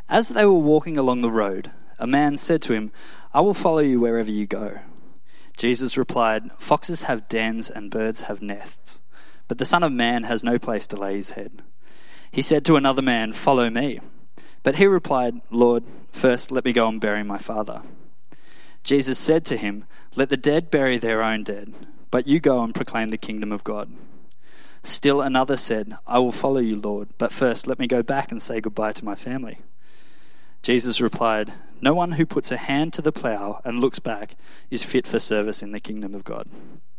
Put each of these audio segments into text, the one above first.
As they were walking along the road, a man said to him, "I will follow you wherever you go." Jesus replied, "Foxes have dens and birds have nests, but the Son of Man has no place to lay his head." He said to another man, "Follow me." But he replied, "Lord, first let me go and bury my father." Jesus said to him, "Let the dead bury their own dead, but you go and proclaim the kingdom of God." Still another said, "I will follow you, Lord, but first let me go back and say goodbye to my family." Jesus replied, "No one who puts a hand to the plow and looks back is fit for service in the kingdom of God."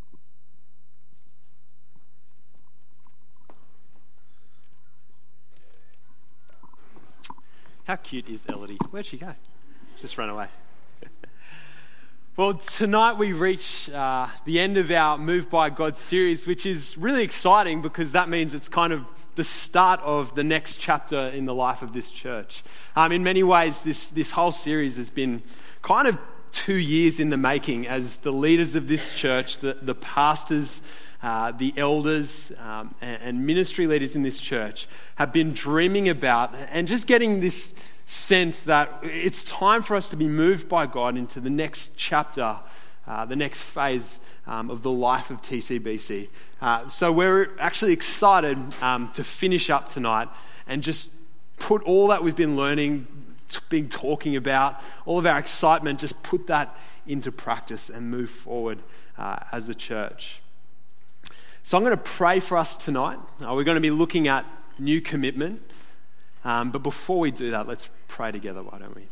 How cute is Elodie? Where'd she go? Just run away. Well, tonight we reach the end of our Moved by God series, which is really exciting because that means it's kind of the start of the next chapter in the life of this church. In many ways, this whole series has been kind of 2 years in the making as the leaders of this church, the pastors, the elders, and ministry leaders in this church have been dreaming about and just getting this sense that it's time for us to be moved by God into the next chapter, the next phase of the life of TCBC. So we're actually excited to finish up tonight and just put all that we've been learning, been talking about, all of our excitement, just put that into practice and move forward as a church. So I'm going to pray for us tonight. We're going to be looking at new commitment. But before we do that, let's pray together, why don't we?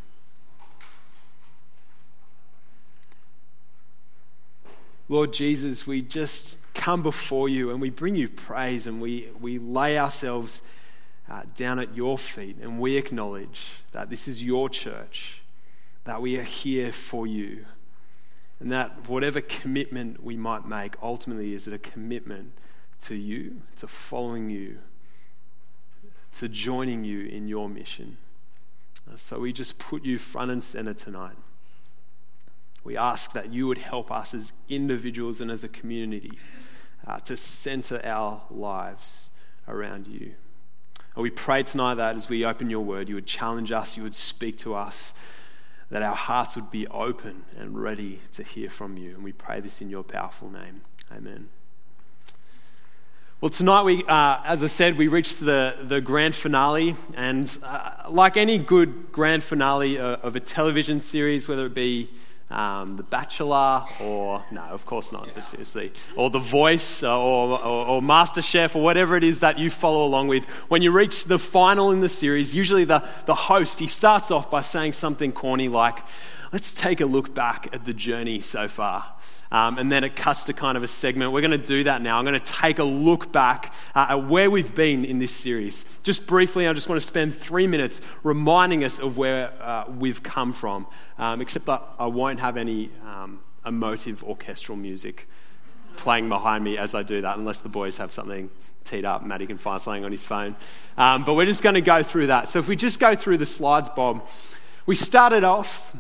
Lord Jesus, we just come before you and we bring you praise and we lay ourselves down at your feet and we acknowledge that this is your church, that we are here for you, and that whatever commitment we might make ultimately is a commitment to you, to following you, to joining you in your mission. So we just put you front and center tonight. We ask that you would help us as individuals and as a community to center our lives around you. And we pray tonight that as we open your word, you would challenge us, you would speak to us, that our hearts would be open and ready to hear from you. And we pray this in your powerful name. Amen. Well, tonight we, as I said, we reached the grand finale, and like any good grand finale of a television series, whether it be The Bachelor or, no, of course not, but seriously, or The Voice or MasterChef or whatever it is that you follow along with, when you reach the final in the series, usually the host, he starts off by saying something corny like, "Let's take a look back at the journey so far." And then it cuts to kind of a segment. We're going to do that now. I'm going to take a look back at where we've been in this series. Just briefly, I just want to spend 3 minutes reminding us of where we've come from, except that I won't have any emotive orchestral music playing behind me as I do that, unless the boys have something teed up. Matty can find something on his phone. But we're just going to go through that. So if we just go through the slides, Bob, we started off...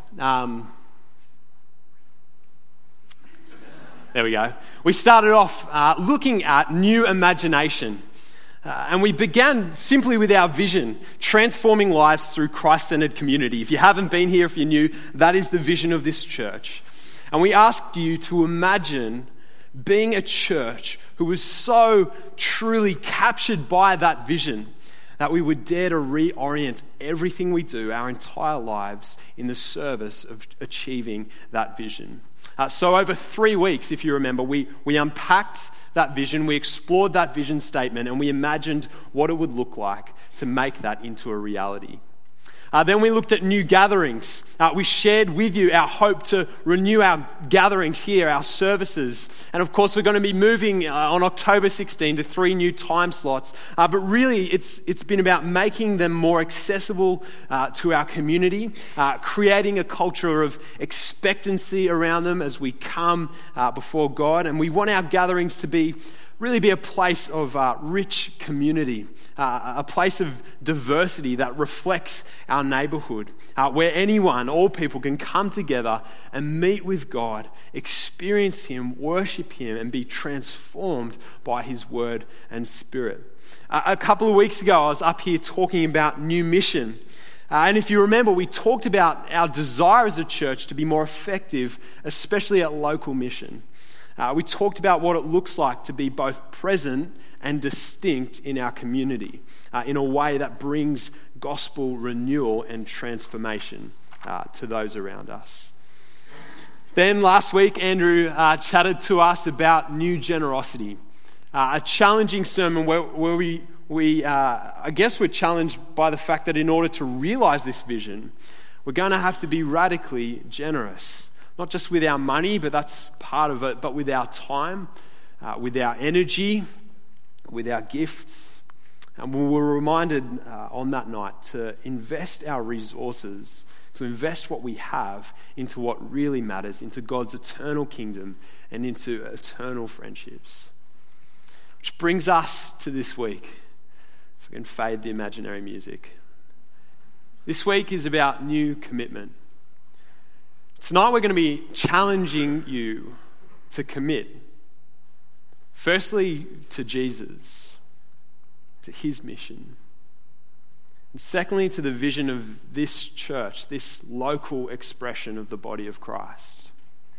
There we go. We started off looking at new imagination. And we began simply with our vision, transforming lives through Christ-centered community. If you haven't been here, if you're new, that is the vision of this church. And we asked you to imagine being a church who was so truly captured by that vision that we would dare to reorient everything we do, our entire lives, in the service of achieving that vision. So over 3 weeks, if you remember, we unpacked that vision, we explored that vision statement, and we imagined what it would look like to make that into a reality. Then we looked at new gatherings. We shared with you our hope to renew our gatherings here, our services. And of course, we're going to be moving on October 16 to 3 new time slots. But really, it's been about making them more accessible to our community, creating a culture of expectancy around them as we come before God. And we want our gatherings to really be a place of rich community, a place of diversity that reflects our neighborhood, where all people can come together and meet with God, experience Him, worship Him, and be transformed by His word and spirit. A couple of weeks ago, I was up here talking about new mission. And if you remember, we talked about our desire as a church to be more effective, especially at local mission. We talked about what it looks like to be both present and distinct in our community in a way that brings gospel renewal and transformation to those around us. Then last week, Andrew chatted to us about new generosity, a challenging sermon where I guess we're challenged by the fact that in order to realize this vision, we're going to have to be radically generous. Not just with our money, but that's part of it, but with our time, with our energy, with our gifts. And we were reminded on that night to invest our resources, to invest what we have into what really matters, into God's eternal kingdom and into eternal friendships. Which brings us to this week. So we can fade the imaginary music. This week is about new commitment. Tonight we're going to be challenging you to commit. Firstly, to Jesus, to his mission. And secondly, to the vision of this church, this local expression of the body of Christ.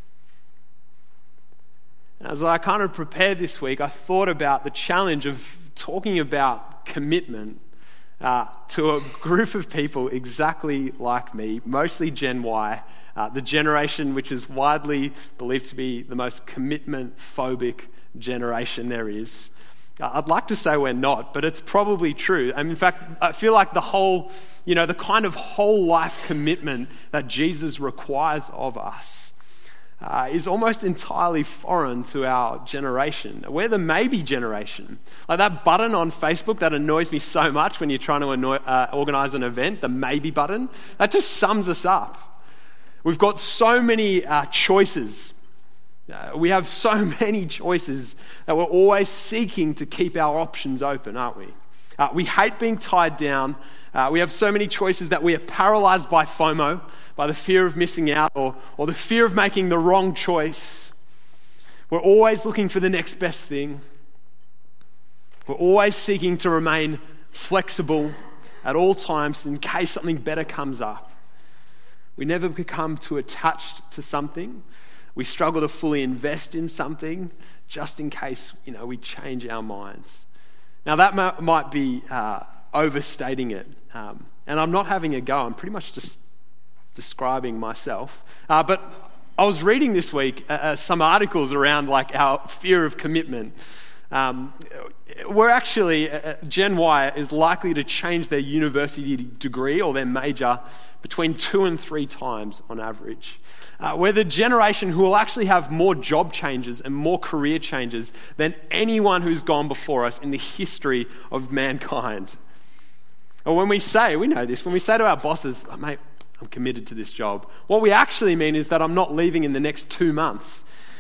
As I kind of prepared this week, I thought about the challenge of talking about commitment to a group of people exactly like me, mostly Gen Y, the generation which is widely believed to be the most commitment-phobic generation there is. I'd like to say we're not, but it's probably true. In fact, I feel like the kind of whole life commitment that Jesus requires of us is almost entirely foreign to our generation. We're the maybe generation. Like that button on Facebook that annoys me so much when you're trying to organize an event, the maybe button, that just sums us up. We've got so many choices. We have so many choices that we're always seeking to keep our options open, aren't we? We hate being tied down. We have so many choices that we are paralyzed by FOMO, by the fear of missing out or the fear of making the wrong choice. We're always looking for the next best thing. We're always seeking to remain flexible at all times in case something better comes up. We never become too attached to something. We struggle to fully invest in something just in case, we change our minds. Now that might be overstating it. And I'm not having a go. I'm pretty much just describing myself. But I was reading this week some articles around our fear of commitment. We're actually, Gen Y is likely to change their university degree or their major between 2 and 3 times on average. We're the generation who will actually have more job changes and more career changes than anyone who's gone before us in the history of mankind. Or when we say to our bosses, oh, mate, I'm committed to this job, what we actually mean is that I'm not leaving in the next 2 months.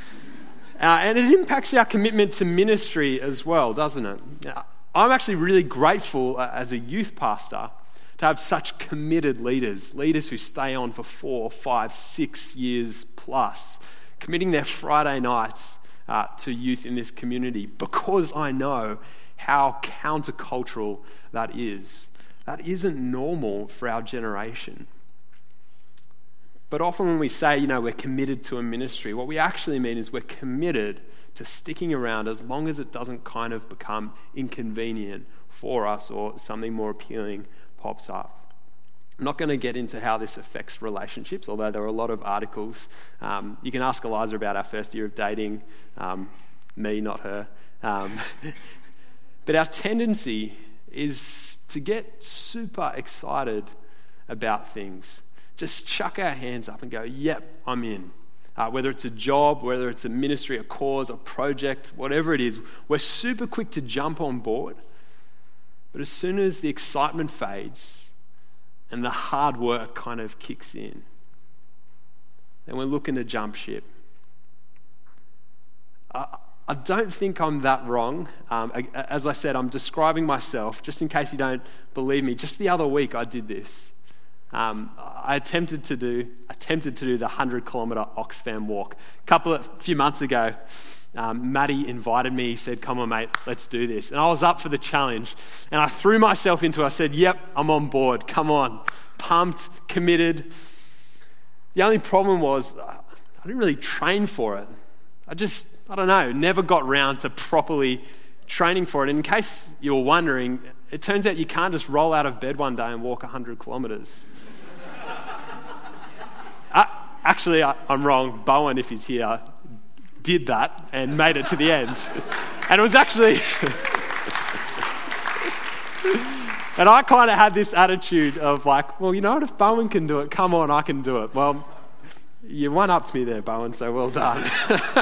And it impacts our commitment to ministry as well, doesn't it? I'm actually really grateful as a youth pastor to have such committed leaders who stay on for 4, 5, 6 years plus, committing their Friday nights to youth in this community, because I know how countercultural that is. That isn't normal for our generation. But often when we say, we're committed to a ministry, what we actually mean is we're committed to sticking around as long as it doesn't kind of become inconvenient for us or something more appealing pops up. I'm not going to get into how this affects relationships, although there are a lot of articles. You can ask Eliza about our first year of dating. Me, not her. But our tendency is to get super excited about things. Just chuck our hands up and go, yep, I'm in. Whether it's a job, whether it's a ministry, a cause, a project, whatever it is, we're super quick to jump on board. But as soon as the excitement fades and the hard work kind of kicks in, then we're looking to jump ship. I don't think I'm that wrong. As I said, I'm describing myself, just in case you don't believe me. Just the other week I did this. I attempted to do the 100-kilometre Oxfam walk a few months ago. Maddie invited me. He said, "Come on, mate, let's do this." And I was up for the challenge. And I threw myself into it. I said, "Yep, I'm on board. Come on." Pumped, committed. The only problem was I didn't really train for it. I don't know, never got round to properly training for it. And in case you were wondering, it turns out you can't just roll out of bed one day and walk 100 kilometres. Actually, I'm wrong. Bowen, if he's here, did that and made it to the end. And it was actually... And I kind of had this attitude of like, well, you know what, if Bowen can do it, come on, I can do it. Well, you one-upped me there, Bowen, so well done.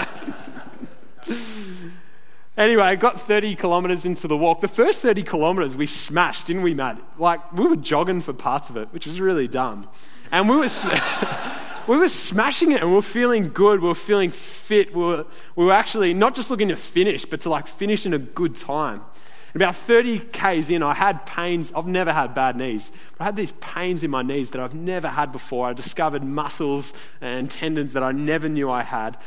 Anyway, I got 30 kilometres into the walk. The first 30 kilometres we smashed, didn't we, Matt? Like, we were jogging for parts of it, which was really dumb. And we were smashing it, and we were feeling good. We were feeling fit. We were actually not just looking to finish, but to like finish in a good time. About 30 Ks in, I had pains. I've never had bad knees, but I had these pains in my knees that I've never had before. I discovered muscles and tendons that I never knew I had.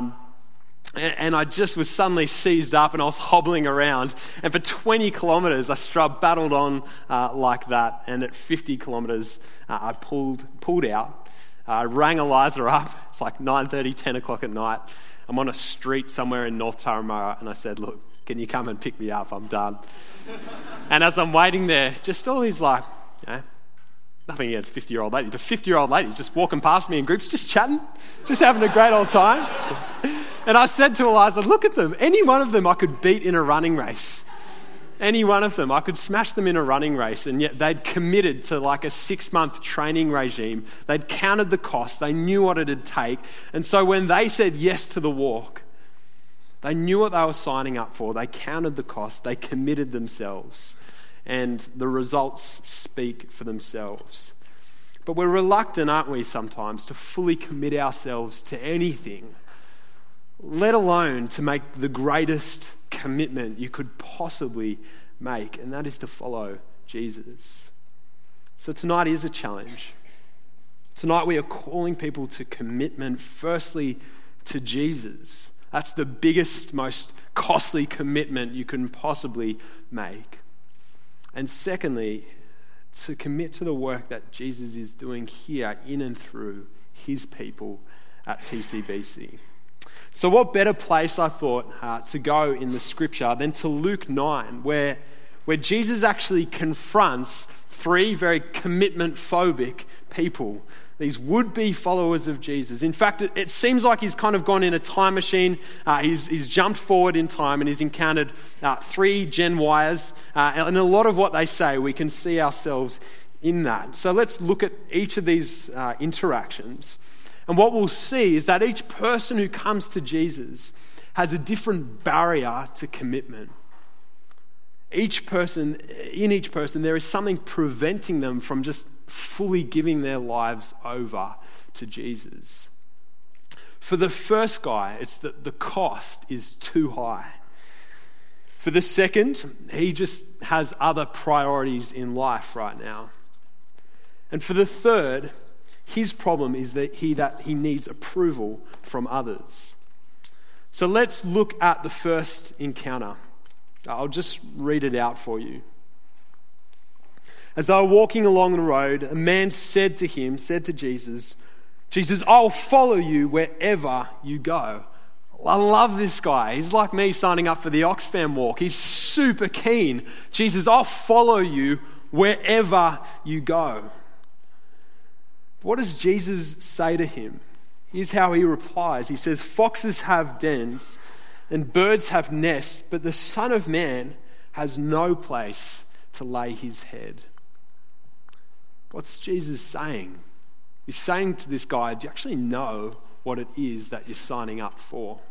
And I just was suddenly seized up, and I was hobbling around. And for 20 kilometres, I battled on like that. And at 50 kilometres, I pulled out. I rang Eliza up. It's like 9:30, 10 o'clock at night. I'm on a street somewhere in North Turramurra, and I said, "Look, can you come and pick me up? I'm done." And as I'm waiting there, just all these like, nothing against 50-year-old ladies, but 50-year-old ladies just walking past me in groups, just chatting, just having a great old time. And I said to Eliza, "Look at them. Any one of them I could beat in a running race. Any one of them. I could smash them in a running race." And yet they'd committed to like a 6-month training regime. They'd counted the cost. They knew what it'd take. And so when they said yes to the walk, they knew what they were signing up for. They counted the cost. They committed themselves. And the results speak for themselves. But we're reluctant, aren't we, sometimes, to fully commit ourselves to anything, let alone to make the greatest commitment you could possibly make, and that is to follow Jesus. So tonight is a challenge. Tonight we are calling people to commitment, firstly to Jesus. That's the biggest, most costly commitment you can possibly make. And secondly, to commit to the work that Jesus is doing here in and through his people at TCBC. So what better place, I thought, to go in the scripture than to Luke 9, where Jesus actually confronts 3 very commitment-phobic people, these would-be followers of Jesus. In fact, it seems like he's kind of gone in a time machine. He's jumped forward in time and he's encountered 3 Gen Yers. And a lot of what they say, we can see ourselves in that. So let's look at each of these interactions. And what we'll see is that each person who comes to Jesus has a different barrier to commitment. In each person, there is something preventing them from just fully giving their lives over to Jesus. For the first guy, it's that the cost is too high. For the second, he just has other priorities in life right now. And for the third, his problem is that he needs approval from others. So let's look at the first encounter. I'll just read it out for you. As they were walking along the road, a man said to Jesus, "I'll follow you wherever you go." I love this guy. He's like me signing up for the Oxfam walk. He's super keen. "Jesus, I'll follow you wherever you go." What does Jesus say to him? Here's how he replies. He says, "Foxes have dens and birds have nests, but the Son of Man has no place to lay his head." What's Jesus saying? He's saying to this guy, do you actually know what it is that you're signing up for?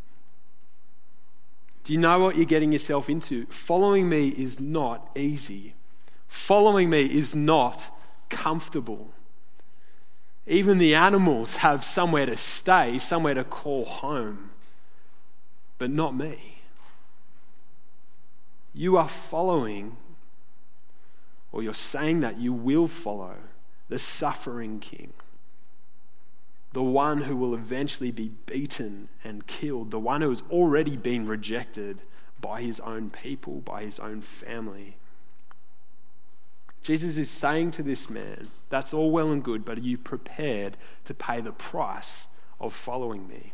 Do you know what you're getting yourself into? Following me is not easy. Following me is not comfortable. Even the animals have somewhere to stay, somewhere to call home, but not me. You are following, or you're saying that you will follow, the suffering King. the one who will eventually be beaten and killed, the one who has already been rejected by his own people, by his own family. Jesus is saying to this man, that's all well and good, but are you prepared to pay the price of following me?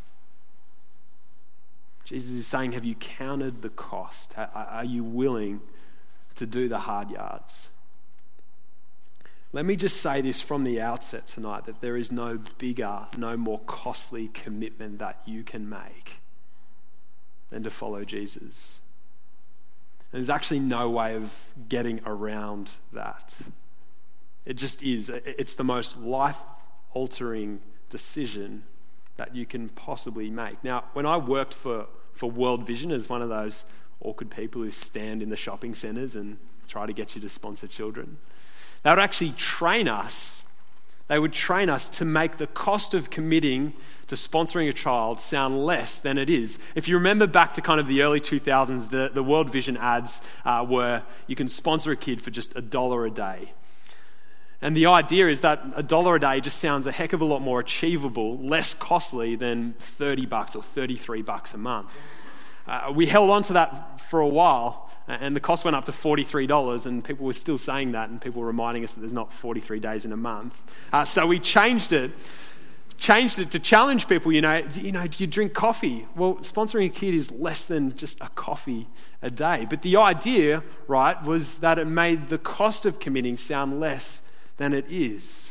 Jesus is saying, have you counted the cost? Are you willing to do the hard yards? Let me just say this from the outset tonight, that there is no bigger, no more costly commitment that you can make than to follow Jesus. And there's actually no way of getting around that. It just is. It's the most life-altering decision that you can possibly make. Now, when I worked for World Vision as one of those awkward people who stand in the shopping centres and try to get you to sponsor children, they would actually train us. They would train us to make the cost of committing to sponsoring a child sound less than it is. If you remember back to kind of the early 2000s, the World Vision ads were you can sponsor a kid for just $1 a day. And the idea is that $1 a day just sounds a heck of a lot more achievable, less costly than $30 or $33 a month. We held on to that for a while, and the cost went up to $43, and people were still saying that, and people were reminding us that there's not 43 days in a month. So we changed it to challenge people. Do you drink coffee? Well, sponsoring a kid is less than just a coffee a day. But the idea, right, was that it made the cost of committing sound less than it is.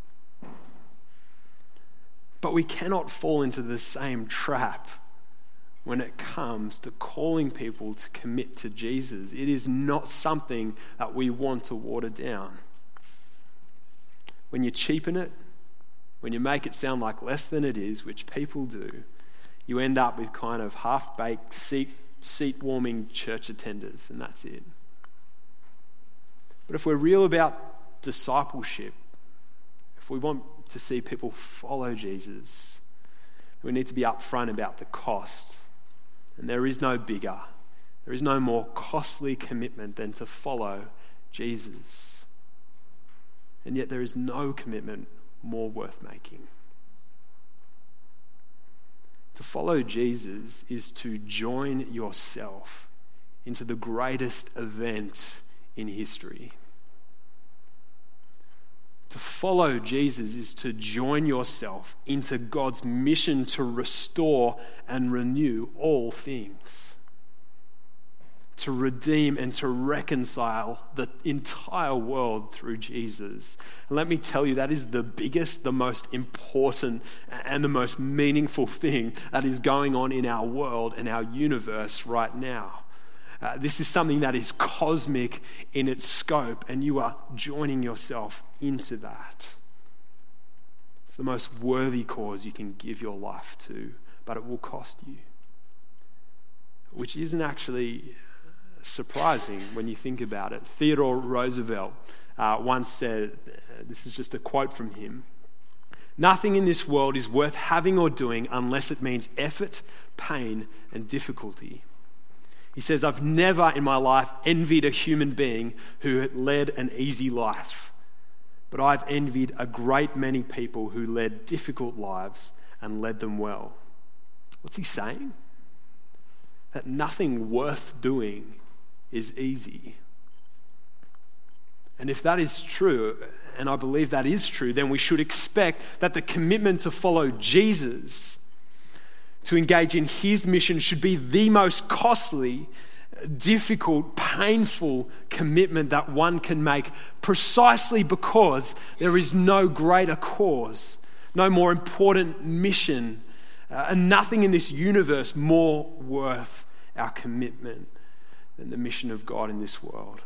But we cannot fall into the same trap when it comes to calling people to commit to Jesus. It is not something that we want to water down. When you cheapen it, when you make it sound like less than it is, which people do, you end up with kind of half-baked, seat-warming church attenders, and that's it. But if we're real about discipleship, if we want to see people follow Jesus, we need to be upfront about the cost. And there is no bigger, there is no more costly commitment than to follow Jesus. And yet there is no commitment more worth making. To follow Jesus is to join yourself into the greatest event in history. To follow Jesus is to join yourself into God's mission to restore and renew all things. To redeem and to reconcile the entire world through Jesus. And let me tell you, that is the biggest, the most important, and the most meaningful thing that is going on in our world and our universe right now. This is something that is cosmic in its scope, and you are joining yourself into that. It's the most worthy cause you can give your life to, but it will cost you. Which isn't actually surprising when you think about it. Theodore Roosevelt once said, this is just a quote from him, "Nothing in this world is worth having or doing unless it means effort, pain, and difficulty." He says, "I've never in my life envied a human being who had led an easy life, but I've envied a great many people who led difficult lives and led them well." What's he saying? That nothing worth doing is easy. And if that is true, and I believe that is true, then we should expect that the commitment to follow Jesus, to engage in his mission, should be the most costly, difficult, painful commitment that one can make, precisely because there is no greater cause, no more important mission, and nothing in this universe more worth our commitment than the mission of God in this world.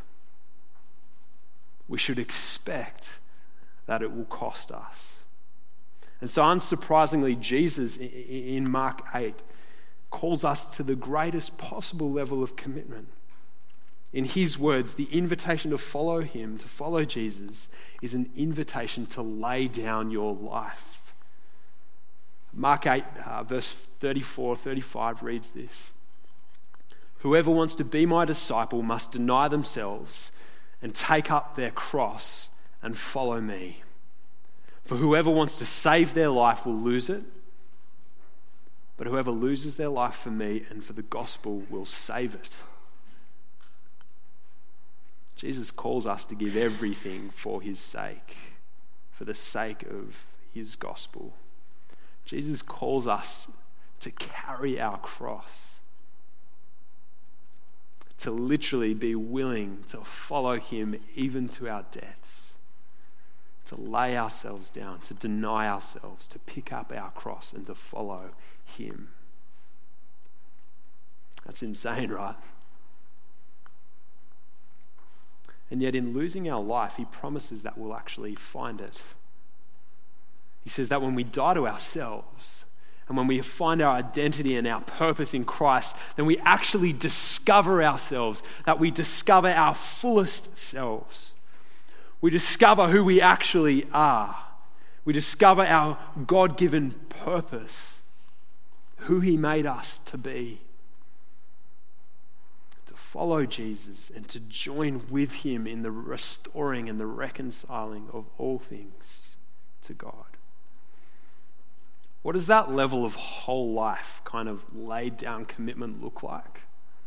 We should expect that it will cost us. And so unsurprisingly, Jesus in Mark 8 calls us to the greatest possible level of commitment. In his words, the invitation to follow him, to follow Jesus, is an invitation to lay down your life. Mark 8, verse 34-35 reads this: "Whoever wants to be my disciple must deny themselves and take up their cross and follow me. For whoever wants to save their life will lose it, but whoever loses their life for me and for the gospel will save it. Jesus calls us to give everything for his sake, for the sake of his gospel. Jesus calls us to carry our cross, to literally be willing to follow him even to our deaths, to lay ourselves down, to deny ourselves, to pick up our cross and to follow him. That's insane, right? And yet in losing our life, he promises that we'll actually find it. He says that when we die to ourselves and when we find our identity and our purpose in Christ, then we actually discover ourselves, that we discover our fullest selves. We discover who we actually are. We discover our God-given purpose, who he made us to be. Follow Jesus and to join with him in the restoring and the reconciling of all things to God. What does that level of whole life kind of laid down commitment look like?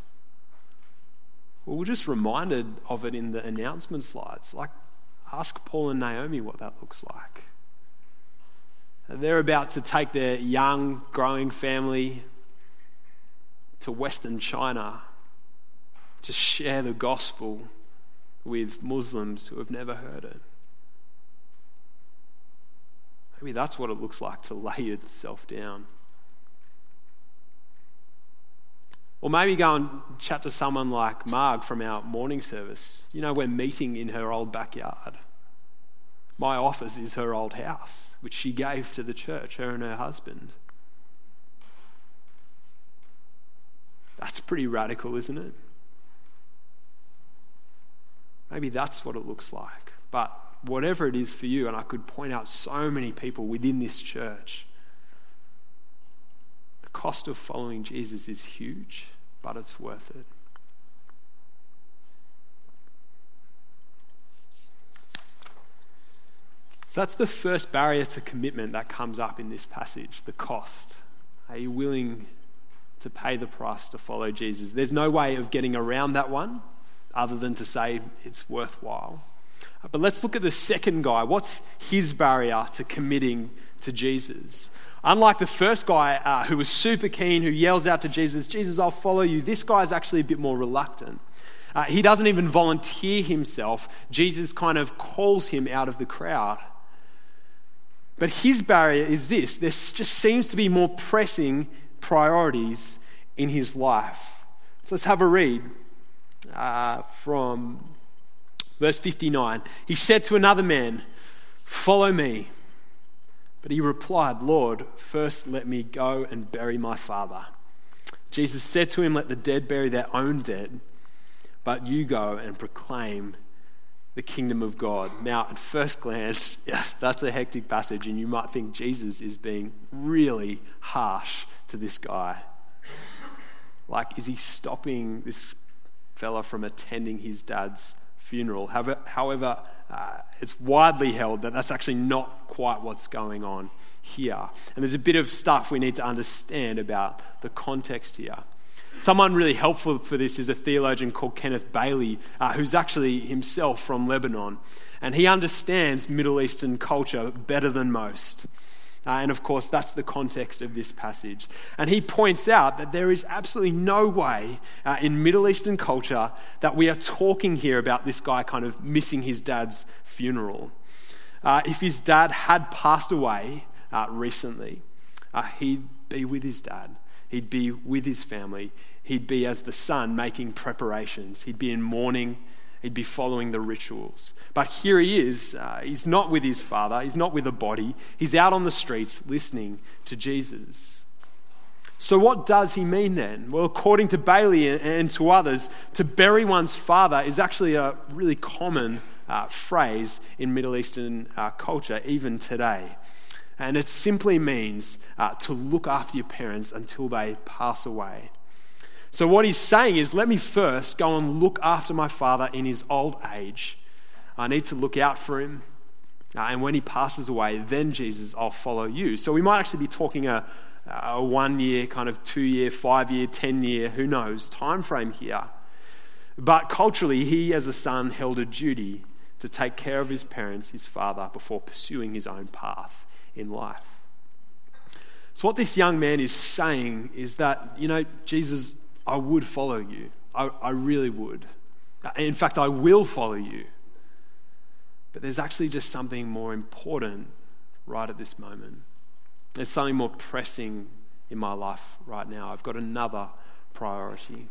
Well, we're just reminded of it in the announcement slides. Like, ask Paul and Naomi what that looks like. They're about to take their young, growing family to Western China to share the gospel with Muslims who have never heard it. Maybe that's what it looks like to lay yourself down. Or maybe go and chat to someone like Marg from our morning service. You know, we're meeting in her old backyard. My office is her old house, which she gave to the church, her and her husband. That's pretty radical, isn't it? Maybe that's what it looks like. But whatever it is for you, and I could point out so many people within this church, the cost of following Jesus is huge, but it's worth it. So that's the first barrier to commitment that comes up in this passage, the cost. Are you willing to pay the price to follow Jesus? There's no way of getting around that one other than to say it's worthwhile. But let's look at the second guy. What's his barrier to committing to Jesus? Unlike the first guy who was super keen, who yells out to Jesus, "Jesus, I'll follow you," this guy is actually a bit more reluctant. He doesn't even volunteer himself. Jesus kind of calls him out of the crowd. But his barrier is this: there just seems to be more pressing priorities in his life. So let's have a read. From verse 59. He said to another man, "Follow me." But he replied, "Lord, first let me go and bury my father." Jesus said to him, "Let the dead bury their own dead, but you go and proclaim the kingdom of God." Now, at first glance, that's a hectic passage, and you might think Jesus is being really harsh to this guy. Like, is he stopping this fella from attending his dad's funeral? However, it's widely held that that's actually not quite what's going on here. And there's a bit of stuff we need to understand about the context here. Someone really helpful for this is a theologian called Kenneth Bailey, who's actually himself from Lebanon. And he understands Middle Eastern culture better than most. And of course, that's the context of this passage. And he points out that there is absolutely no way in Middle Eastern culture that we are talking here about this guy kind of missing his dad's funeral. If his dad had passed away recently, he'd be with his dad. He'd be with his family. He'd be, as the son, making preparations. He'd be in mourning. He'd be following the rituals. But here he is. He's not with his father. He's not with a body. He's out on the streets listening to Jesus. So what does he mean then? Well, according to Bailey and to others, to bury one's father is actually a really common phrase in Middle Eastern culture, even today. And it simply means to look after your parents until they pass away. So what he's saying is, let me first go and look after my father in his old age. I need to look out for him. And when he passes away, then Jesus, I'll follow you. So we might actually be talking a 1 year, kind of 2 year, 5 year, 10 year, who knows, time frame here. But culturally, he as a son held a duty to take care of his parents, his father, before pursuing his own path in life. So what this young man is saying is that, Jesus, I would follow you. I really would. In fact, I will follow you. But there's actually just something more important right at this moment. There's something more pressing in my life right now. I've got another priority.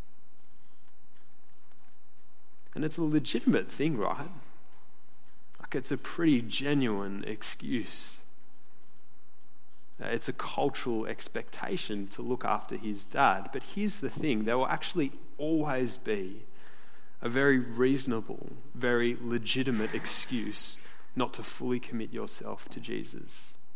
And it's a legitimate thing, right? Like, it's a pretty genuine excuse. It's a cultural expectation to look after his dad. But here's the thing, there will actually always be a very reasonable, very legitimate excuse not to fully commit yourself to Jesus.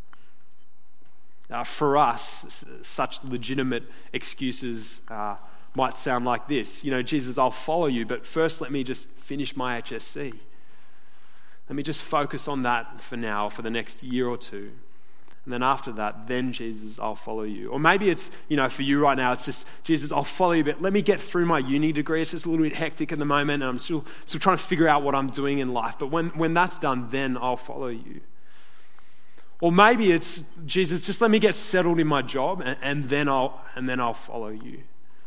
For us, such legitimate excuses might sound like this. Jesus, I'll follow you, but first let me just finish my HSC. Let me just focus on that for now, for the next year or two. And then after that, then Jesus, I'll follow you. Or maybe it's, for you right now, it's just, Jesus, I'll follow you, but let me get through my uni degree. It's just a little bit hectic at the moment, and I'm still trying to figure out what I'm doing in life. But when that's done, then I'll follow you. Or maybe it's, Jesus, just let me get settled in my job, and then I'll follow you.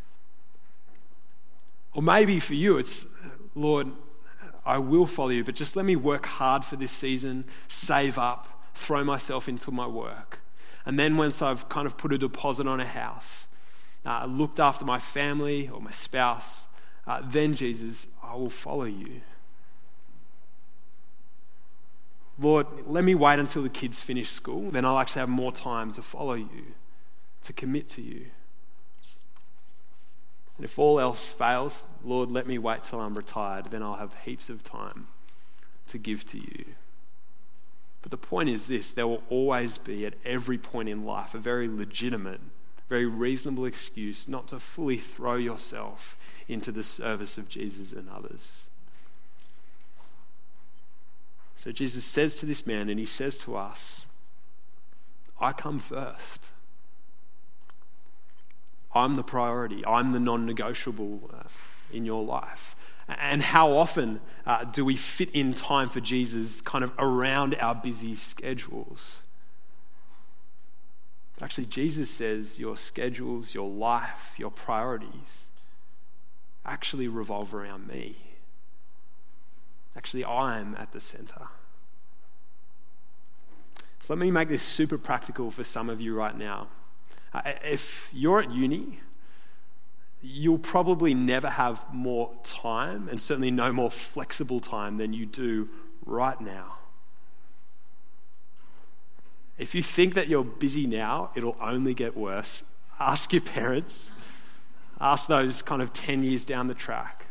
Or maybe for you, it's, Lord, I will follow you, but just let me work hard for this season, save up, throw myself into my work. And then once I've kind of put a deposit on a house, looked after my family or my spouse, then Jesus, I will follow you. Lord, let me wait until the kids finish school, then I'll actually have more time to follow you, to commit to you. And if all else fails, Lord, let me wait till I'm retired, then I'll have heaps of time to give to you. But the point is this, there will always be at every point in life a very legitimate, very reasonable excuse not to fully throw yourself into the service of Jesus and others. So Jesus says to this man, and he says to us, I come first. I'm the priority. I'm the non-negotiable in your life. And how often do we fit in time for Jesus kind of around our busy schedules? But actually, Jesus says your schedules, your life, your priorities actually revolve around me. Actually, I'm at the center. So let me make this super practical for some of you right now. If you're at uni, you'll probably never have more time, and certainly no more flexible time than you do right now. If you think that you're busy now, it'll only get worse. Ask your parents. Ask those kind of 10 years down the track.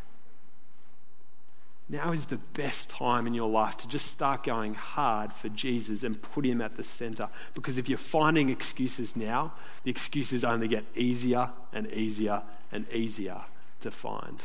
Now is the best time in your life to just start going hard for Jesus and put him at the center. Because if you're finding excuses now, the excuses only get easier and easier and easier to find.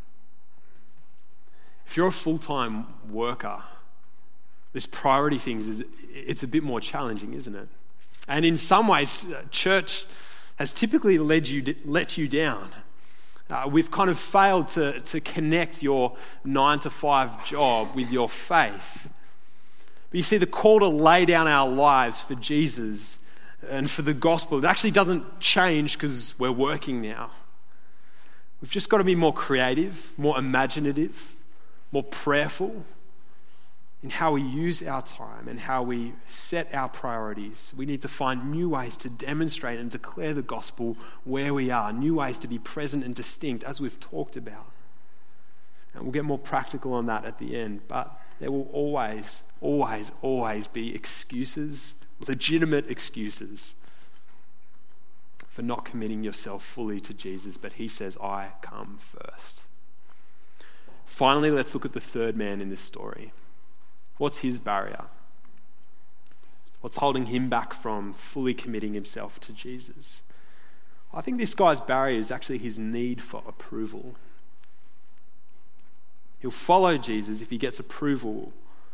If you're a full-time worker, this priority thing it's a bit more challenging, isn't it? And in some ways, church has typically let you down. We've kind of failed to connect your 9-to-5 job with your faith. But you see, the call to lay down our lives for Jesus and for the gospel, it actually doesn't change because we're working now. We've just got to be more creative, more imaginative, more prayerful in how we use our time and how we set our priorities. We need to find new ways to demonstrate and declare the gospel where we are, new ways to be present and distinct, as we've talked about. And we'll get more practical on that at the end, but there will always, always, always be excuses, legitimate excuses, for not committing yourself fully to Jesus. But he says, I come first. Finally, let's look at the third man in this story. What's his barrier? What's holding him back from fully committing himself to Jesus? I think this guy's barrier is actually his need for approval. He'll follow Jesus if he gets approval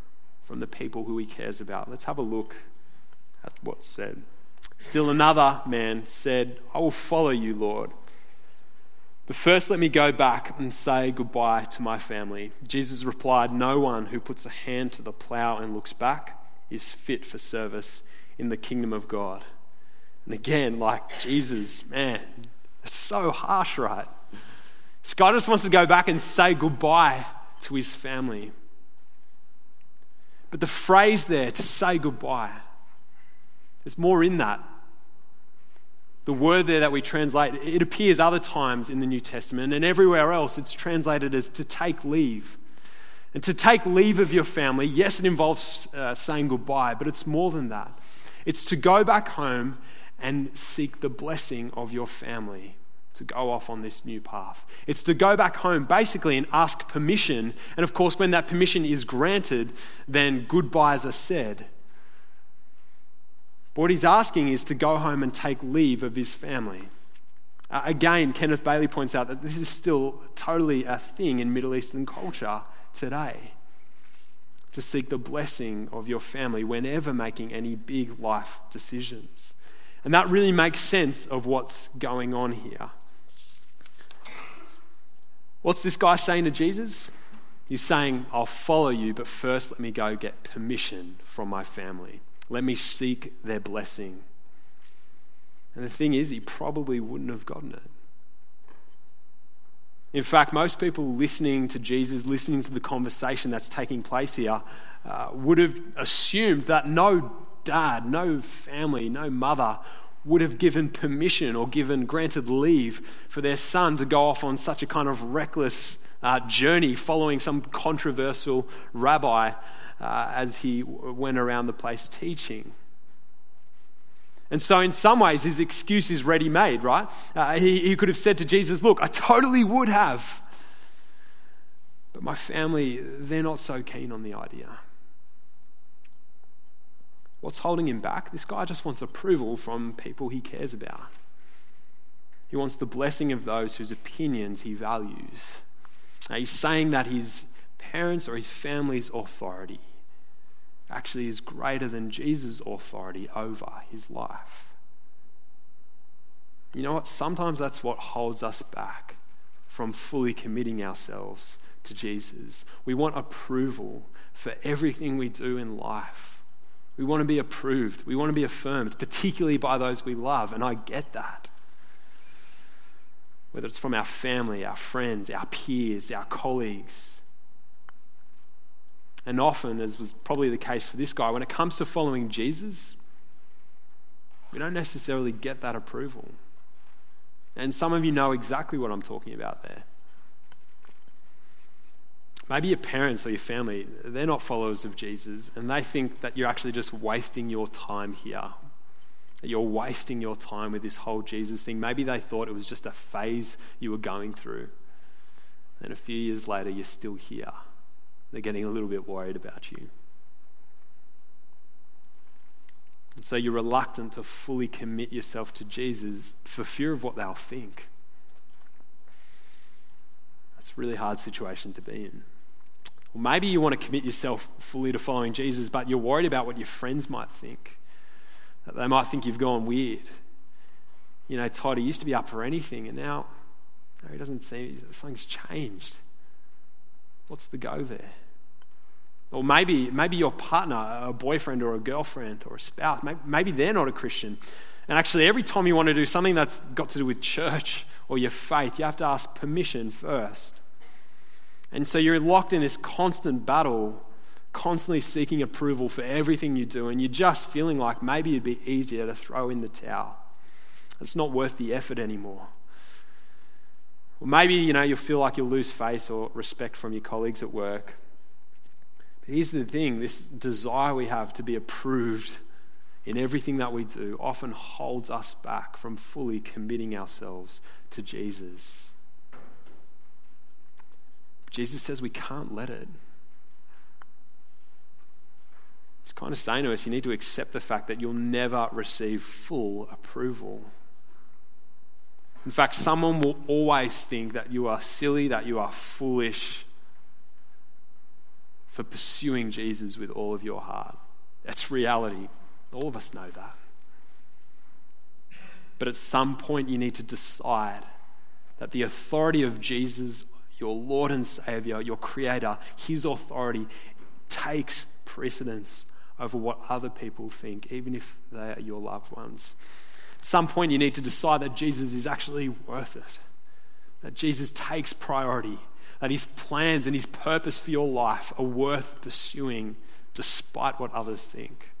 from the people who he cares about. Let's have a look at what's said. Still another man said, "I will follow you, Lord. But first let me go back and say goodbye to my family." Jesus replied, "No one who puts a hand to the plow and looks back is fit for service in the kingdom of God." And again, like Jesus, man, it's so harsh, right? This guy just wants to go back and say goodbye to his family. But the phrase there, to say goodbye, there's more in that. The word there that we translate, it appears other times in the New Testament, and everywhere else it's translated as to take leave. And to take leave of your family, yes, it involves saying goodbye, but it's more than that. It's to go back home and seek the blessing of your family to go off on this new path. It's to go back home basically and ask permission. And of course, when that permission is granted, then goodbyes are said. But what he's asking is to go home and take leave of his family. Again, Kenneth Bailey points out that this is still totally a thing in Middle Eastern culture today. To seek the blessing of your family whenever making any big life decisions. And that really makes sense of what's going on here. What's this guy saying to Jesus? He's saying, "I'll follow you, but first let me go get permission from my family. Let me seek their blessing." And the thing is, he probably wouldn't have gotten it. In fact, most people listening to Jesus, listening to the conversation that's taking place here, would have assumed that no dad, no family, no mother would have given permission or granted leave for their son to go off on such a kind of reckless journey following some controversial rabbi as he went around the place teaching. And so in some ways, his excuse is ready-made, right? He could have said to Jesus, "Look, I totally would have. But my family, they're not so keen on the idea." What's holding him back? This guy just wants approval from people he cares about. He wants the blessing of those whose opinions he values. Now, he's saying that his parents or his family's authority actually is greater than Jesus' authority over his life. You know what? Sometimes that's what holds us back from fully committing ourselves to Jesus. We want approval for everything we do in life. We want to be approved. We want to be affirmed, particularly by those we love, and I get that. Whether it's from our family, our friends, our peers, our colleagues. And often, as was probably the case for this guy, when it comes to following Jesus, we don't necessarily get that approval. And some of you know exactly what I'm talking about there. Maybe your parents or your family, they're not followers of Jesus, and they think that you're actually just wasting your time here. That you're wasting your time with this whole Jesus thing. Maybe they thought it was just a phase you were going through. And a few years later, you're still here. They're getting a little bit worried about you. And so you're reluctant to fully commit yourself to Jesus for fear of what they'll think. That's a really hard situation to be in. Or maybe you want to commit yourself fully to following Jesus, but you're worried about what your friends might think. That they might think you've gone weird. You know, Todd, he used to be up for anything, and now he doesn't seem, something's changed. What's the go there? Or maybe your partner, a boyfriend or a girlfriend or a spouse, maybe they're not a Christian. And actually, every time you want to do something that's got to do with church or your faith, you have to ask permission first. And so you're locked in this constant battle, constantly seeking approval for everything you do, and you're just feeling like maybe it'd be easier to throw in the towel. It's not worth the effort anymore. Or maybe, you'll feel like you'll lose face or respect from your colleagues at work. But here's the thing, this desire we have to be approved in everything that we do often holds us back from fully committing ourselves to Jesus. Jesus says we can't let it. He's kind of saying to us, you need to accept the fact that you'll never receive full approval. In fact, someone will always think that you are silly, that you are foolish for pursuing Jesus with all of your heart. That's reality. All of us know that. But at some point you need to decide that the authority of Jesus, your Lord and Savior, your Creator, his authority takes precedence over what other people think, even if they are your loved ones. At some point you need to decide that Jesus is actually worth it, that Jesus takes priority, that his plans and his purpose for your life are worth pursuing despite what others think.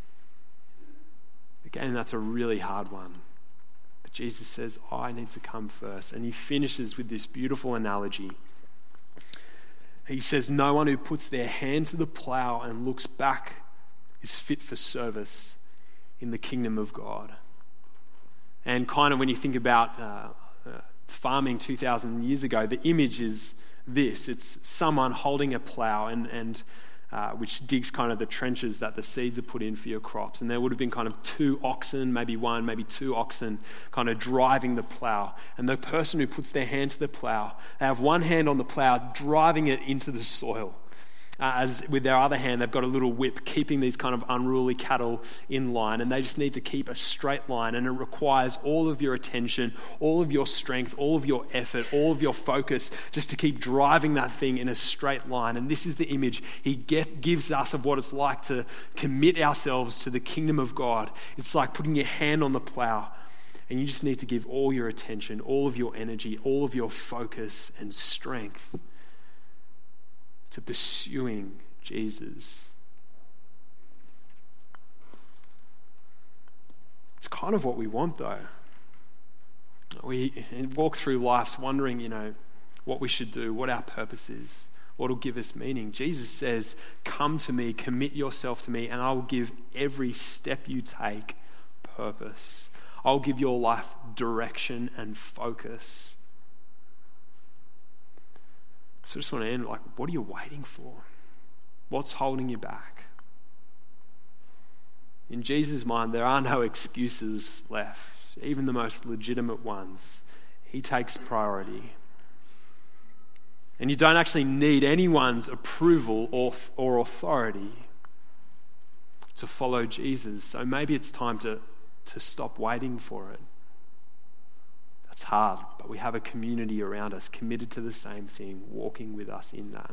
Again, that's a really hard one. But Jesus says, I need to come first. And he finishes with this beautiful analogy. He says, no one who puts their hand to the plow and looks back is fit for service in the kingdom of God. And kind of when you think about farming 2,000 years ago, the image is this. It's someone holding a plow and which digs kind of the trenches that the seeds are put in for your crops. And there would have been kind of 2 oxen, maybe 1, maybe 2 oxen, kind of driving the plow. And the person who puts their hand to the plow, they have one hand on the plow, driving it into the soil. As with their other hand, they've got a little whip, keeping these kind of unruly cattle in line, and they just need to keep a straight line, and it requires all of your attention, all of your strength, all of your effort, all of your focus, just to keep driving that thing in a straight line. And this is the image he gives us of what it's like to commit ourselves to the kingdom of God. It's like putting your hand on the plow, and you just need to give all your attention, all of your energy, all of your focus and strength to pursuing Jesus. It's kind of what we want, though. We walk through life wondering, what we should do, what our purpose is, what will give us meaning. Jesus says, come to me, commit yourself to me, and I will give every step you take purpose. I'll give your life direction and focus. So I just want to end what are you waiting for? What's holding you back? In Jesus' mind, there are no excuses left, even the most legitimate ones. He takes priority. And you don't actually need anyone's approval or authority to follow Jesus. So maybe it's time to stop waiting for it. It's hard, but we have a community around us committed to the same thing, walking with us in that.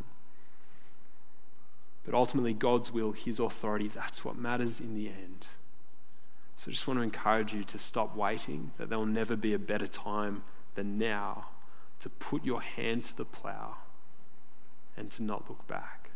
But ultimately, God's will, his authority, that's what matters in the end. So I just want to encourage you to stop waiting, that there will never be a better time than now to put your hand to the plow and to not look back.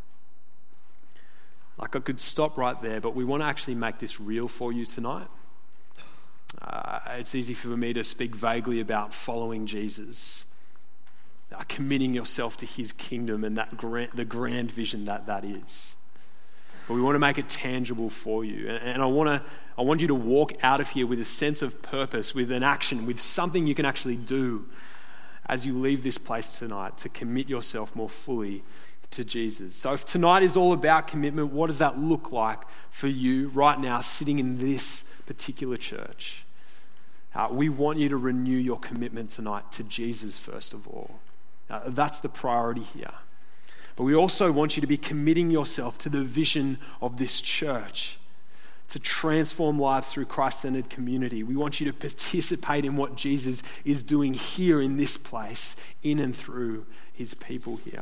I could stop right there, but we want to actually make this real for you tonight. It's easy for me to speak vaguely about following Jesus, committing yourself to his kingdom and the grand vision that is. But we want to make it tangible for you. And I want you to walk out of here with a sense of purpose, with an action, with something you can actually do as you leave this place tonight to commit yourself more fully to Jesus. So if tonight is all about commitment, what does that look like for you right now sitting in this particular church? We want you to renew your commitment tonight to Jesus first of all. That's the priority here. But we also want you to be committing yourself to the vision of this church, to transform lives through Christ-centered community. We want you to participate in what Jesus is doing here in this place, in and through his people here.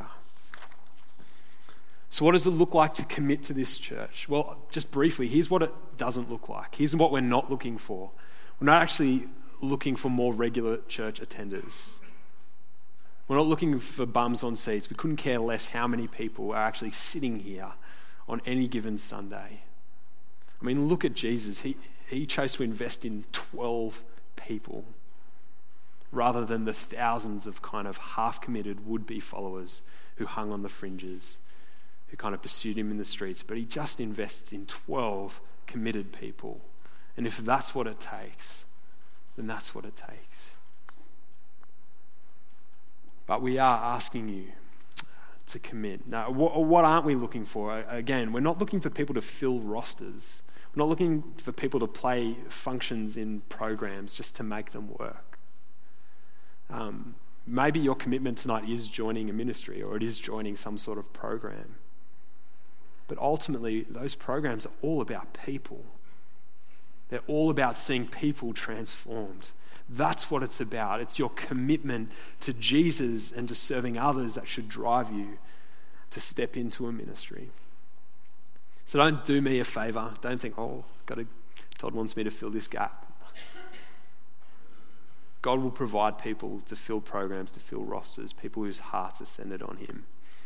So what does it look like to commit to this church? Well, just briefly, here's what it doesn't look like. Here's what we're not looking for. We're not actually looking for more regular church attenders. We're not looking for bums on seats. We couldn't care less how many people are actually sitting here on any given Sunday. I mean, look at Jesus. He chose to invest in 12 people rather than the thousands of kind of half-committed would-be followers who hung on the fringes, who kind of pursued him in the streets. But he just invests in 12 committed people. And if that's what it takes, then that's what it takes. But we are asking you to commit. Now, what aren't we looking for? Again, we're not looking for people to fill rosters. We're not looking for people to play functions in programs just to make them work. Maybe your commitment tonight is joining a ministry or it is joining some sort of program. But ultimately, those programs are all about people. They're all about seeing people transformed. That's what it's about. It's your commitment to Jesus and to serving others that should drive you to step into a ministry. So don't do me a favor. Don't think, Todd wants me to fill this gap. God will provide people to fill programs, to fill rosters, people whose hearts are centered on him.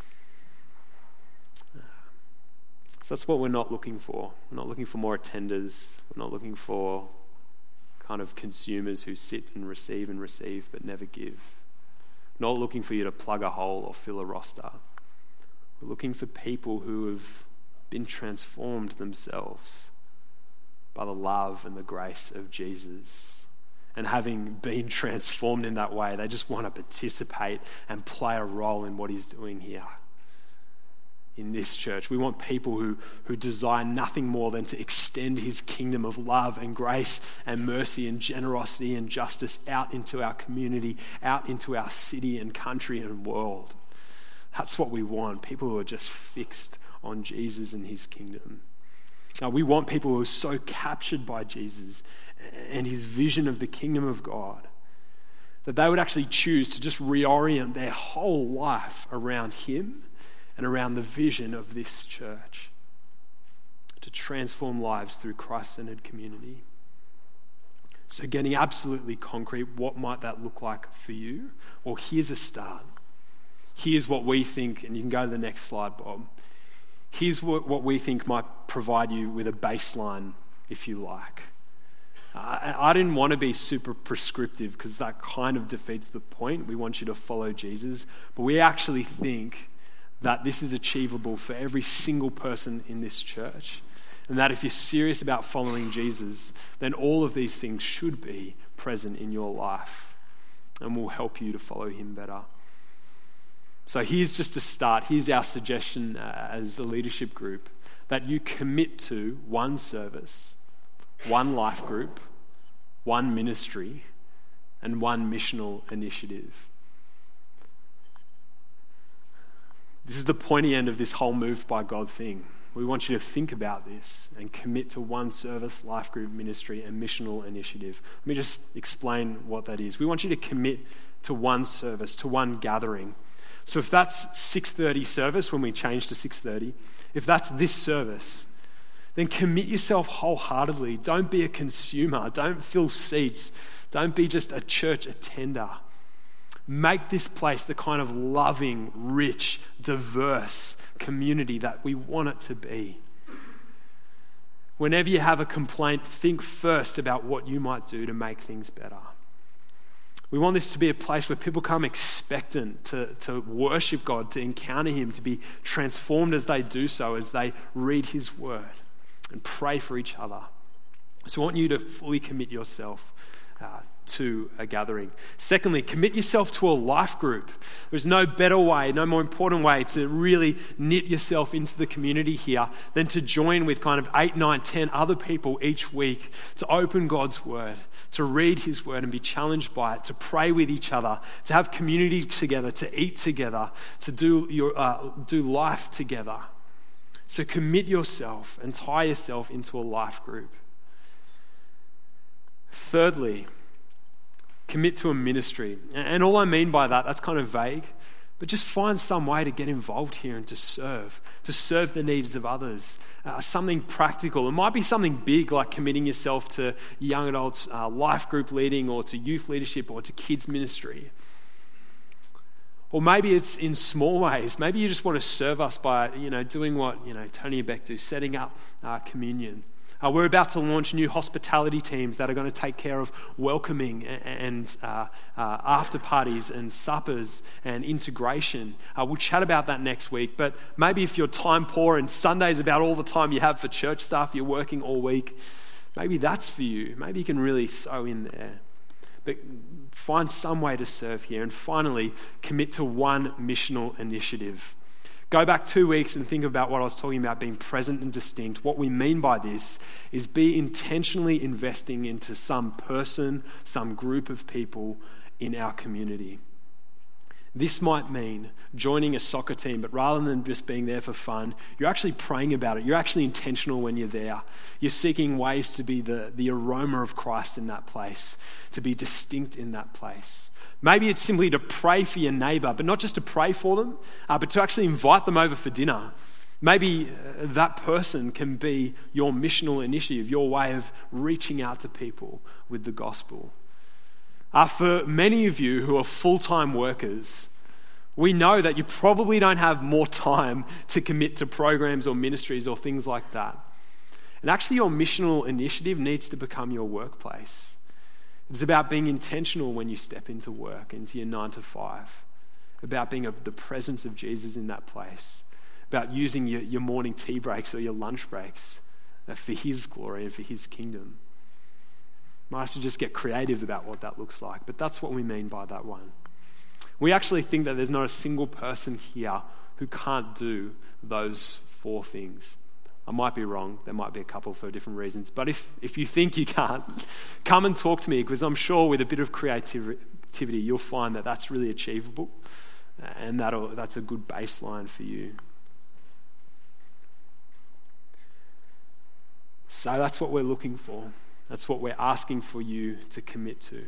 So that's what we're not looking for. We're not looking for more attenders. We're not looking for kind of consumers who sit and receive but never give. We're not looking for you to plug a hole or fill a roster. We're looking for people who have been transformed themselves by the love and the grace of Jesus. And having been transformed in that way, they just want to participate and play a role in what he's doing here in this church. We want people who desire nothing more than to extend his kingdom of love and grace and mercy and generosity and justice out into our community, out into our city and country and world. That's what we want, people who are just fixed on Jesus and his kingdom. Now, we want people who are so captured by Jesus and his vision of the kingdom of God that they would actually choose to just reorient their whole life around him and around the vision of this church, to transform lives through Christ-centered community. So getting absolutely concrete, what might that look like for you? Well, here's a start. Here's what we think, and you can go to the next slide, Bob. Here's what we think might provide you with a baseline, if you like. I didn't want to be super prescriptive because that kind of defeats the point. We want you to follow Jesus. But we actually think that this is achievable for every single person in this church. And that if you're serious about following Jesus, then all of these things should be present in your life and will help you to follow him better. So here's just a start. Here's our suggestion as a leadership group, that you commit to one service, one life group, one ministry, and one missional initiative. This is the pointy end of this whole moved by God thing. We want you to think about this and commit to one service, life group, ministry, and missional initiative. Let me just explain what that is. We want you to commit to one service, to one gathering. So if that's 6:30 service, when we change to 6:30, if that's this service, then commit yourself wholeheartedly. Don't be a consumer. Don't fill seats. Don't be just a church attender. Make this place the kind of loving, rich, diverse community that we want it to be. Whenever you have a complaint, think first about what you might do to make things better. We want this to be a place where people come expectant to worship God, to encounter him, to be transformed as they do so, as they read his word and pray for each other. So I want you to fully commit yourself to a gathering. Secondly, commit yourself to a life group. There's no better way, no more important way to really knit yourself into the community here than to join with kind of 8, 9, 10 other people each week to open God's word, to read his word and be challenged by it, to pray with each other, to have community together, to eat together, to do life together. So commit yourself and tie yourself into a life group. Thirdly, commit to a ministry. And all I mean by that, that's kind of vague, but just find some way to get involved here and to serve the needs of others. Something practical. It might be something big like committing yourself to young adults, life group leading, or to youth leadership, or to kids ministry. Or maybe it's in small ways. Maybe you just want to serve us by, doing what, Tony and Beck do, setting up communion. We're about to launch new hospitality teams that are going to take care of welcoming and after parties and suppers and integration. We'll chat about that next week, but maybe if you're time poor and Sunday's about all the time you have for church stuff, you're working all week, maybe that's for you. Maybe you can really sow in there. But find some way to serve here. And finally, commit to one missional initiative. Go back 2 weeks and think about what I was talking about, being present and distinct. What we mean by this is be intentionally investing into some person, some group of people in our community. This might mean joining a soccer team, but rather than just being there for fun, you're actually praying about it. You're actually intentional when you're there. You're seeking ways to be the aroma of Christ in that place, to be distinct in that place. Maybe it's simply to pray for your neighbor, but not just to pray for them, but to actually invite them over for dinner. Maybe that person can be your missional initiative, your way of reaching out to people with the gospel. For many of you who are full-time workers, we know that you probably don't have more time to commit to programs or ministries or things like that. And actually your missional initiative needs to become your workplace. It's about being intentional when you step into work, into your 9 to 5, about being the presence of Jesus in that place, about using your morning tea breaks or your lunch breaks for his glory and for his kingdom. Might have to just get creative about what that looks like, but that's what we mean by that one. We actually think that there's not a single person here who can't do those 4 things. I might be wrong. There might be a couple for different reasons. But if you think you can't, come and talk to me, because I'm sure with a bit of creativity, you'll find that that's really achievable, and that's a good baseline for you. So that's what we're looking for. That's what we're asking for you to commit to.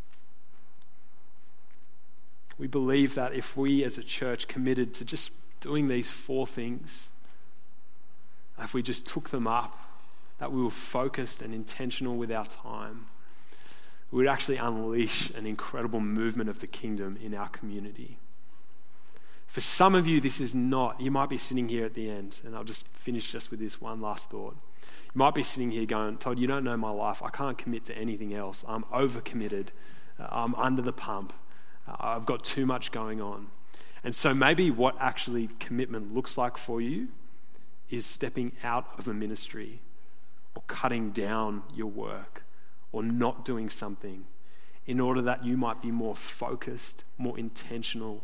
We believe that if we as a church committed to just doing these 4 things, if we just took them up, that we were focused and intentional with our time, we would actually unleash an incredible movement of the kingdom in our community. For some of you, this is not. You might be sitting here at the end, and I'll just finish just with this one last thought. You might be sitting here going, Todd, you don't know my life. I can't commit to anything else. I'm overcommitted. I'm under the pump. I've got too much going on. And so maybe what actually commitment looks like for you is stepping out of a ministry or cutting down your work or not doing something in order that you might be more focused, more intentional,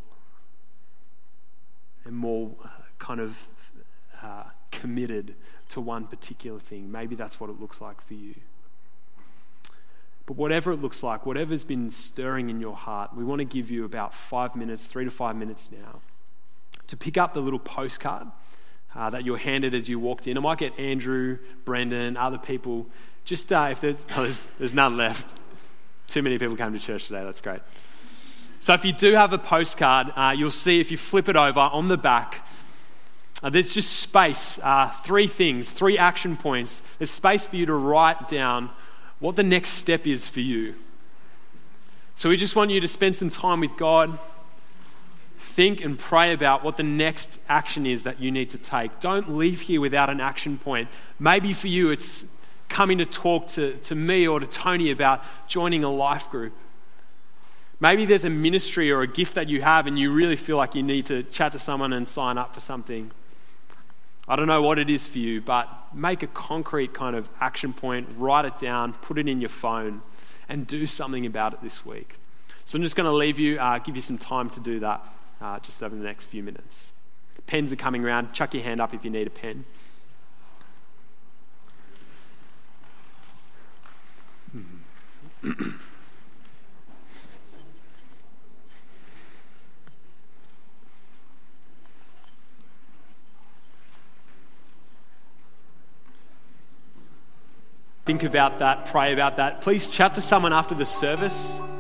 and more committed to one particular thing. Maybe that's what it looks like for you. But whatever it looks like, whatever's been stirring in your heart, we want to give you about 5 minutes, 3 to 5 minutes now, to pick up the little postcard that you're handed as you walked in. I might get Andrew, Brendan, other people. Just if there's none left. Too many people came to church today. That's great. So if you do have a postcard, you'll see if you flip it over on the back, there's just space, 3 things, 3 action points. There's space for you to write down what the next step is for you. So we just want you to spend some time with God, think and pray about what the next action is that you need to take. Don't leave here without an action point. Maybe for you it's coming to talk to me or to Tony about joining a life group. Maybe there's a ministry or a gift that you have and you really feel like you need to chat to someone and sign up for something. I don't know what it is for you, but make a concrete kind of action point, write it down, put it in your phone, and do something about it this week. So I'm just going to leave you, give you some time to do that just over the next few minutes. Pens are coming around. Chuck your hand up if you need a pen. Think about that, pray about that. Please chat to someone after the service.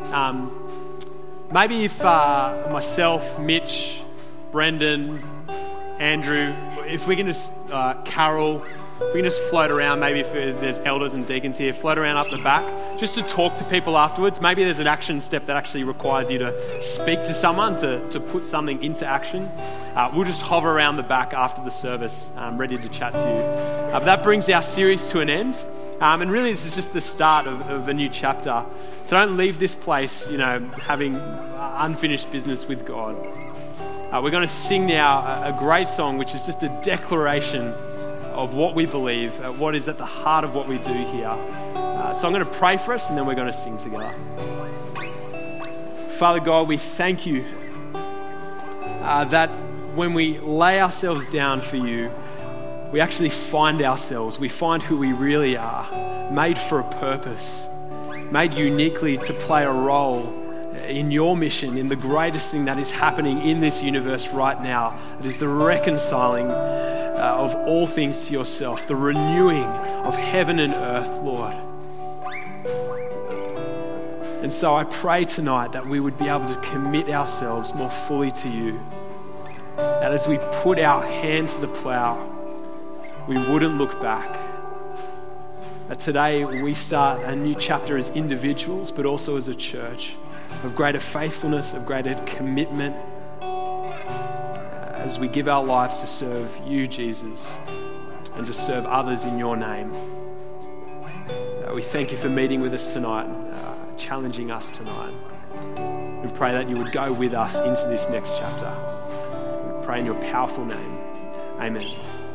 Maybe if myself, Mitch, Brendan, Andrew, if we can just, Carol, if we can just float around, maybe if there's elders and deacons here, float around up the back, just to talk to people afterwards. Maybe there's an action step that actually requires you to speak to someone, to put something into action. We'll just hover around the back after the service, ready to chat to you. But that brings our series to an end. And really this is just the start of a new chapter. So don't leave this place, having unfinished business with God. We're going to sing now a great song, which is just a declaration of what we believe, what is at the heart of what we do here. So I'm going to pray for us and then we're going to sing together. Father God, we thank you that when we lay ourselves down for you, we actually find ourselves, we find who we really are, made for a purpose, made uniquely to play a role in your mission, in the greatest thing that is happening in this universe right now. It is the reconciling of all things to yourself, the renewing of heaven and earth, Lord. And so I pray tonight that we would be able to commit ourselves more fully to you. That as we put our hand to the plow, we wouldn't look back. That today we start a new chapter as individuals, but also as a church, of greater faithfulness, of greater commitment, as we give our lives to serve you, Jesus, and to serve others in your name. We thank you for meeting with us tonight, challenging us tonight. We pray that you would go with us into this next chapter. We pray in your powerful name. Amen.